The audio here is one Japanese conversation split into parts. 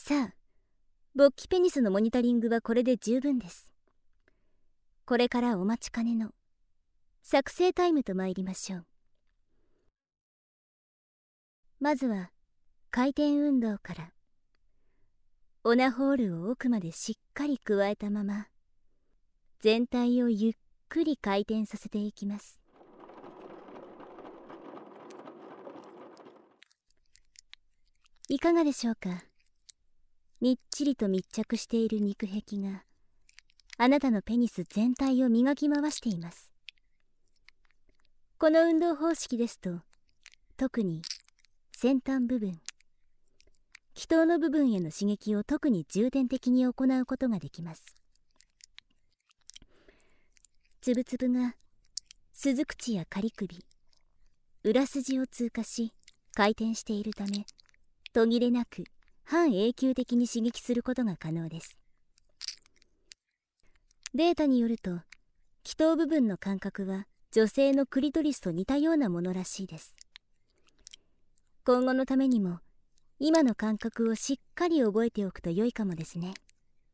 さあ、勃起ペニスのモニタリングはこれで十分です。これからお待ちかねの作成タイムと参りましょう。まずは回転運動から。オナホールを奥までしっかり加えたまま、全体をゆっくり回転させていきます。いかがでしょうか。みっちりと密着している肉壁があなたのペニス全体を磨き回しています。この運動方式ですと、特に先端部分、気筒の部分への刺激を特に重点的に行うことができます。つぶつぶが鈴口や仮首、裏筋を通過し回転しているため、途切れなく半永久的に刺激することが可能です。データによると、気筒部分の感覚は女性のクリトリスと似たようなものらしいです。今後のためにも今の感覚をしっかり覚えておくと良いかもですね。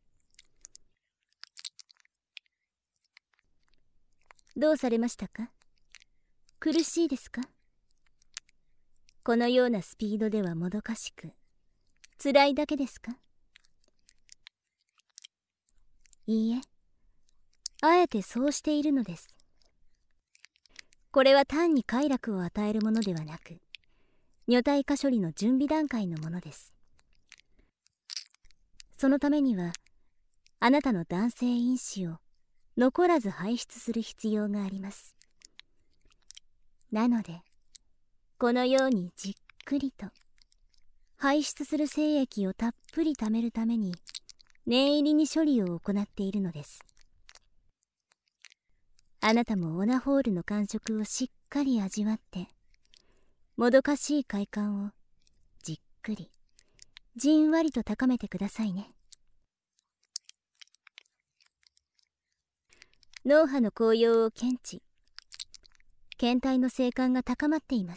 どうされましたか？苦しいですか？このようなスピードではもどかしく、辛いだけですか？いいえ、あえてそうしているのです。これは単に快楽を与えるものではなく、女体化処理の準備段階のものです。そのためには、あなたの男性因子を残らず排出する必要があります。なので、このようにじっくりと排出する精液をたっぷり貯めるために念入りに処理を行っているのです。あなたもオナホールの感触をしっかり味わって、もどかしい快感をじっくりじんわりと高めてくださいね。脳波の高揚を検知、検体の性感が高まっています。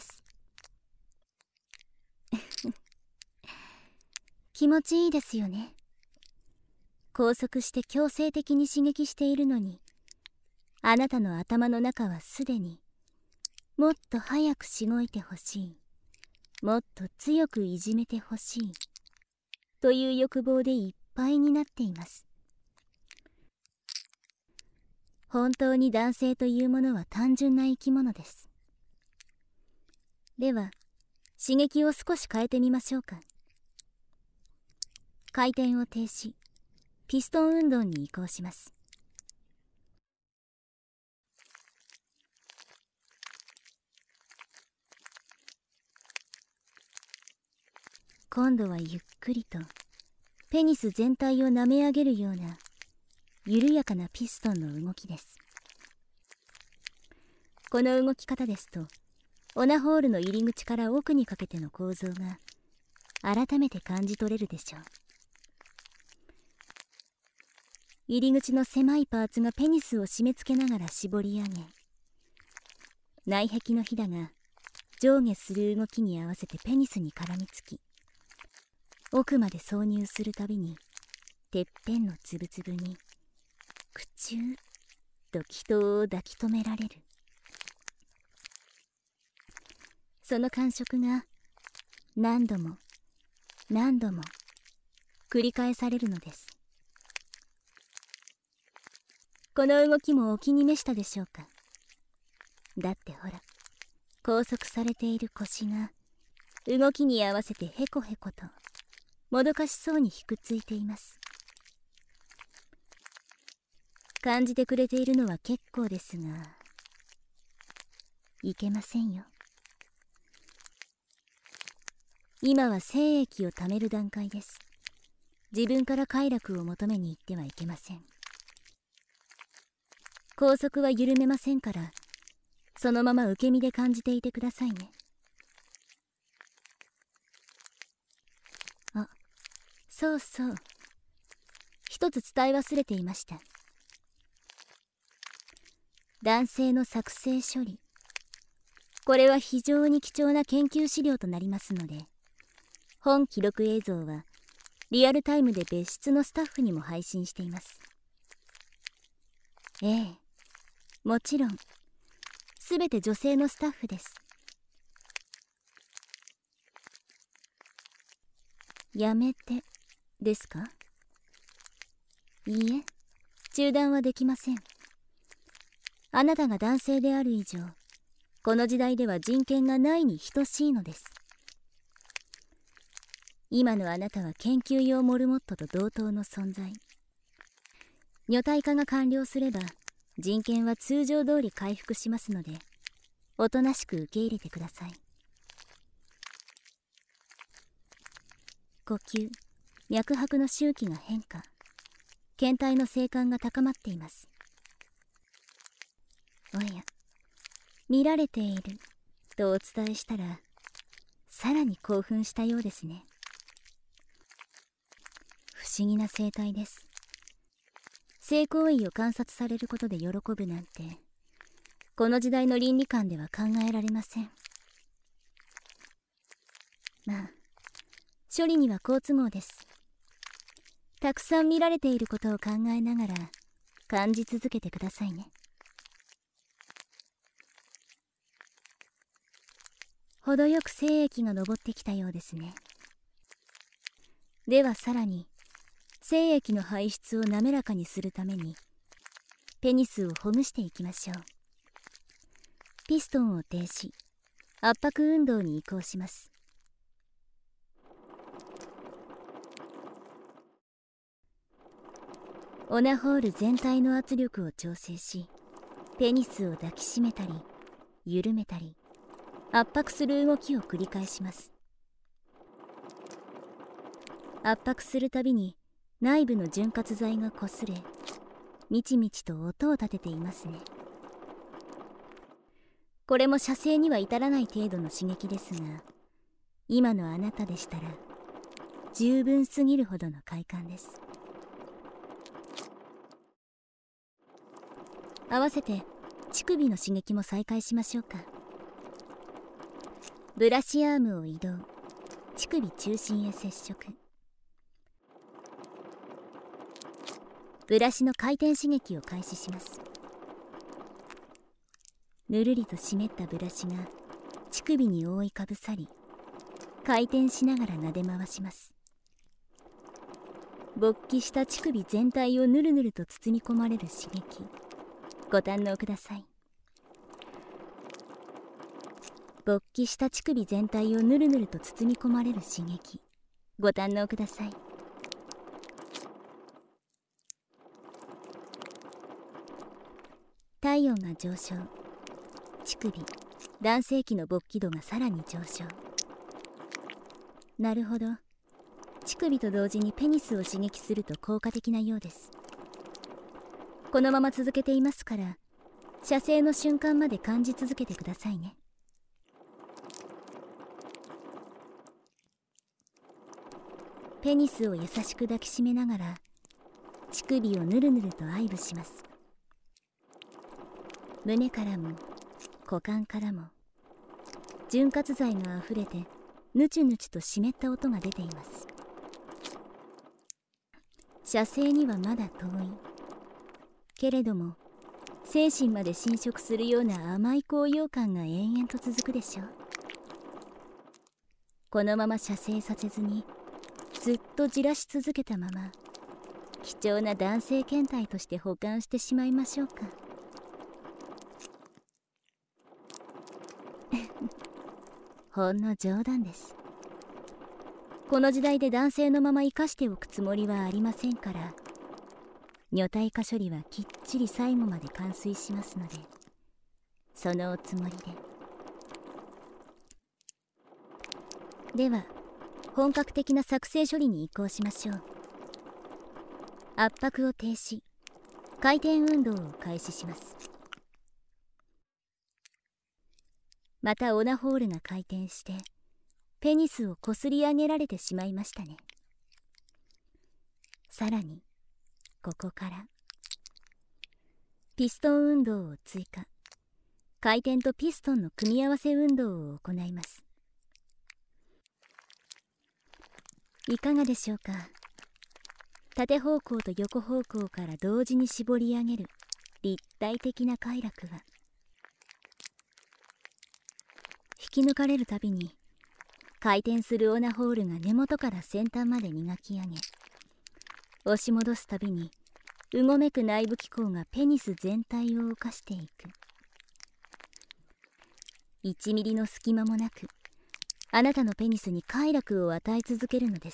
気持ちいいですよね。拘束して強制的に刺激しているのに、あなたの頭の中はすでにもっと早くしごいてほしい、もっと強くいじめてほしいという欲望でいっぱいになっています。本当に男性というものは単純な生き物です。では刺激を少し変えてみましょうか。回転を停止、ピストン運動に移行します。今度はゆっくりとペニス全体を舐め上げるような緩やかなピストンの動きです。この動き方ですと、オナホールの入り口から奥にかけての構造が改めて感じ取れるでしょう。入り口の狭いパーツがペニスを締め付けながら絞り上げ、内壁のひだが上下する動きに合わせてペニスに絡みつき、奥まで挿入するたびにてっぺんのつぶつぶにくちゅーっと気筒を抱き留められる。その感触が何度も何度も繰り返されるのです。この動きもお気に召したでしょうか。だってほら、拘束されている腰が動きに合わせてヘコヘコともどかしそうにひくついています。感じてくれているのは結構ですが、いけませんよ。今は精液を貯める段階です。自分から快楽を求めに行ってはいけません。拘束は緩めませんから、そのまま受け身で感じていてくださいね。あ、そうそう。一つ伝え忘れていました。男性の作成処理。これは非常に貴重な研究資料となりますので、本記録映像はリアルタイムで別室のスタッフにも配信しています。ええ、もちろんすべて女性のスタッフです。やめてですか？いいえ、中断はできません。あなたが男性である以上、この時代では人権がないに等しいのです。今のあなたは研究用モルモットと同等の存在。女体化が完了すれば人権は通常通り回復しますので、おとなしく受け入れてください。呼吸、脈拍の周期が変化、検体の性感が高まっています。おや、見られているとお伝えしたら、さらに興奮したようですね。不思議な生態です。性行為を観察されることで喜ぶなんて、この時代の倫理観では考えられません。まあ、処理には好都合です。たくさん見られていることを考えながら感じ続けてくださいね。程よく精液が上ってきたようですね。ではさらに精液の排出を滑らかにするためにペニスをほぐしていきましょう。ピストンを停止、圧迫運動に移行します。オナホール全体の圧力を調整し、ペニスを抱きしめたり緩めたり圧迫する動きを繰り返します。圧迫するたびに内部の潤滑剤が擦れ、みちみちと音を立てていますね。これも射精には至らない程度の刺激ですが、今のあなたでしたら十分すぎるほどの快感です。合わせて乳首の刺激も再開しましょうか。ブラシアームを移動、乳首中心へ接触。ブラシの回転刺激を開始します。ぬるりと湿ったブラシが乳首に覆いかぶさり、回転しながら撫で回します。勃起した乳首全体をぬるぬると包み込まれる刺激、ご堪能ください。勃起した乳首全体をぬるぬると包み込まれる刺激、ご堪能ください。体温が上昇、乳首、男性器の勃起度がさらに上昇。なるほど、乳首と同時にペニスを刺激すると効果的なようです。このまま続けていますから、射精の瞬間まで感じ続けてくださいね。ペニスを優しく抱きしめながら乳首をぬるぬると愛撫します。胸からも股間からも潤滑剤があふれてぬちゅぬちゅと湿った音が出ています。射精にはまだ遠いけれども、精神まで侵食するような甘い高揚感が延々と続くでしょう。このまま射精させずにずっとじらし続けたまま、貴重な男性検体として保管してしまいましょうか。ほんの冗談です。この時代で男性のまま生かしておくつもりはありませんから、女体化処理はきっちり最後まで完遂しますので、そのおつもりで。では本格的な作成処理に移行しましょう。圧迫を停止、回転運動を開始します。またオナホールが回転してペニスをこすり上げられてしまいましたね。さらにここからピストン運動を追加、回転とピストンの組み合わせ運動を行います。いかがでしょうか。 縦方向と横方向から同時に絞り上げる立体的な快楽は、引き抜かれるたびに回転するオナホールが根元から先端まで磨き上げ、押し戻すたびにうごめく内部機構がペニス全体を侵していく。1ミリの隙間もなくあなたのペニスに快楽を与え続けるのです。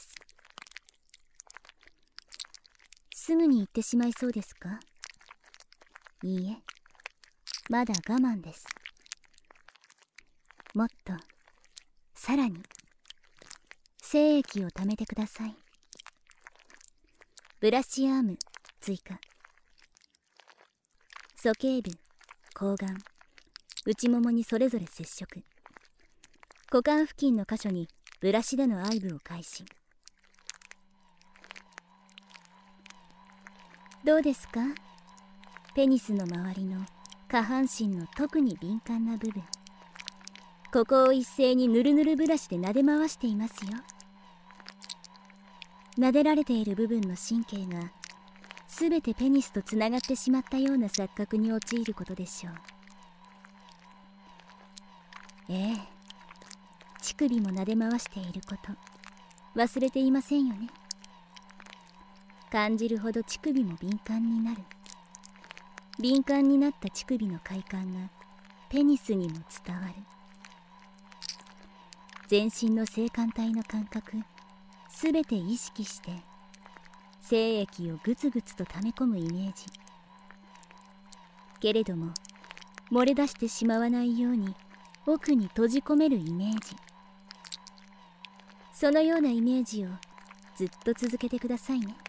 すぐに行ってしまいそうですか？いいえ、まだ我慢です。もっと、さらに精液を溜めてください。ブラシアーム追加。鼠径部、睾丸、内ももにそれぞれ接触。股間付近の箇所にブラシでの愛撫を開始。どうですか？ペニスの周りの下半身の特に敏感な部分、ここを一斉にヌルヌルブラシで撫で回していますよ。撫でられている部分の神経がすべてペニスとつながってしまったような錯覚に陥ることでしょう。ええ、乳首も撫で回していること忘れていませんよね。感じるほど乳首も敏感になる。敏感になった乳首の快感がペニスにも伝わる。全身の性感帯の感覚すべて意識して精液をグツグツと溜め込むイメージ。けれども漏れ出してしまわないように奥に閉じ込めるイメージ。そのようなイメージをずっと続けてくださいね。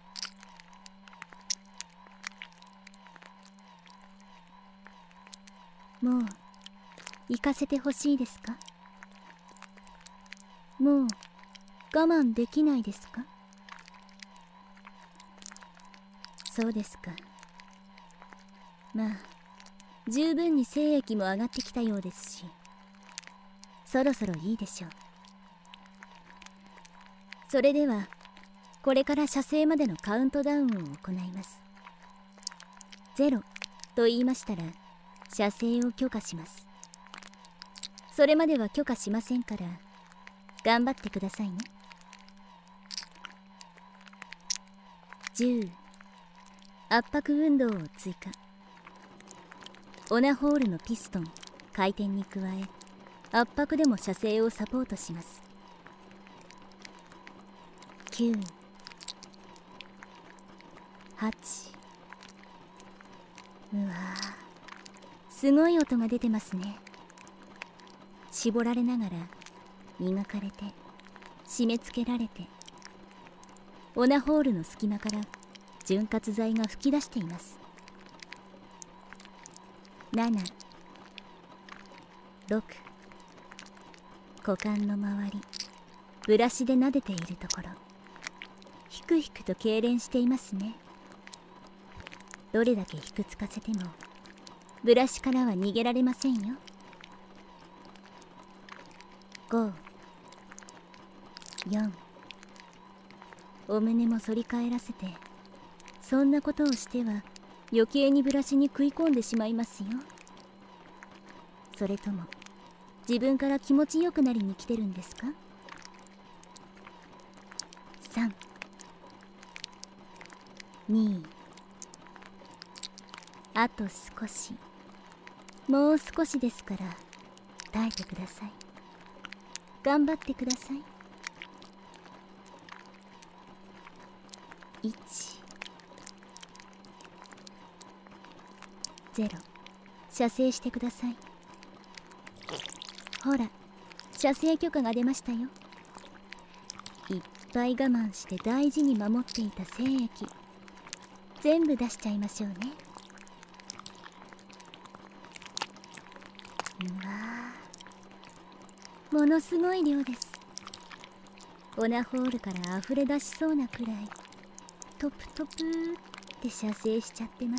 もう行かせてほしいですか？もう我慢できないですか？そうですか。まあ十分に精液も上がってきたようですし、そろそろいいでしょう。それではこれから射精までのカウントダウンを行います。0と言いましたら射精を許可します。それまでは許可しませんから頑張ってくださいね。10、圧迫運動を追加。オナホールのピストン回転に加え圧迫でも射精をサポートします。9、8、うわー、すごい音が出てますね。絞られながら磨かれて締め付けられて、オナホールの隙間から潤滑剤が噴き出しています。7、6、股間の周りブラシで撫でているところ、ひくひくと痙攣していますね。どれだけひくつかせてもブラシからは逃げられませんよ。5、4、お胸も反り返らせて、そんなことをしては余計にブラシに食い込んでしまいますよ。それとも自分から気持ちよくなりに来てるんですか？ 3、2、あと少し、もう少しですから耐えてください。頑張ってください。1、0、射精してください。ほら、射精許可が出ましたよ。いっぱい我慢して大事に守っていた精液全部出しちゃいましょうね。うわー、ものすごい量です。オナホールから溢れ出しそうなくらいトプトプって射精しちゃってます。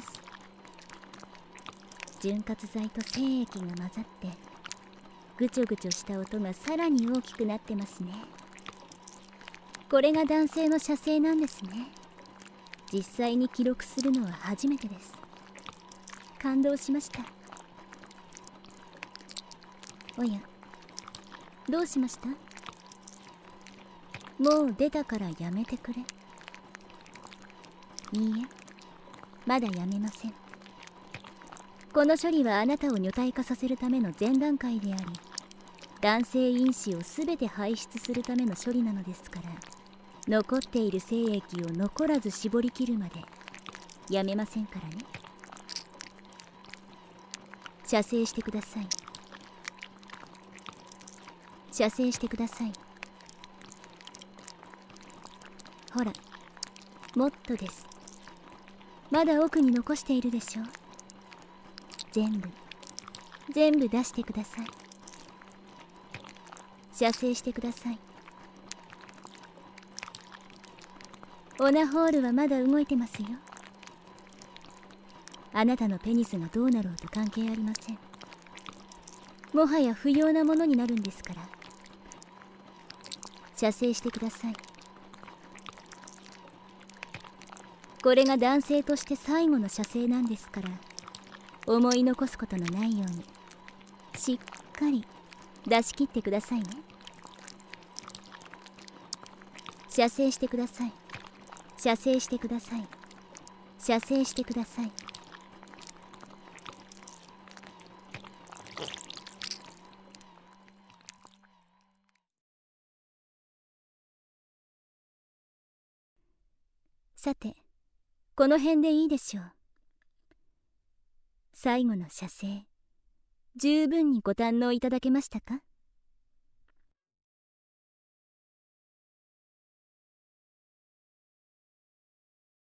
潤滑剤と精液が混ざってぐちょぐちょした音がさらに大きくなってますね。これが男性の射精なんですね。 実際に記録するのは初めてです。感動しました。おや、どうしました？もう出たからやめてくれ。いいえ、まだやめません。この処理はあなたを女体化させるための前段階であり、男性因子を全て排出するための処理なのですから、残っている精液を残らず絞り切るまでやめませんからね。射精してください。射精してください。ほら、もっとです。まだ奥に残しているでしょ。全部出してください。射精してください。オナホールはまだ動いてますよ。あなたのペニスがどうなろうと関係ありません。もはや不要なものになるんですから。射精してください。これが男性として最後の射精なんですから、思い残すことのないようにしっかり出し切ってくださいね。射精してください。射精してください。射精してください。さて、この辺でいいでしょう。最後の射精、十分にご堪能いただけましたか？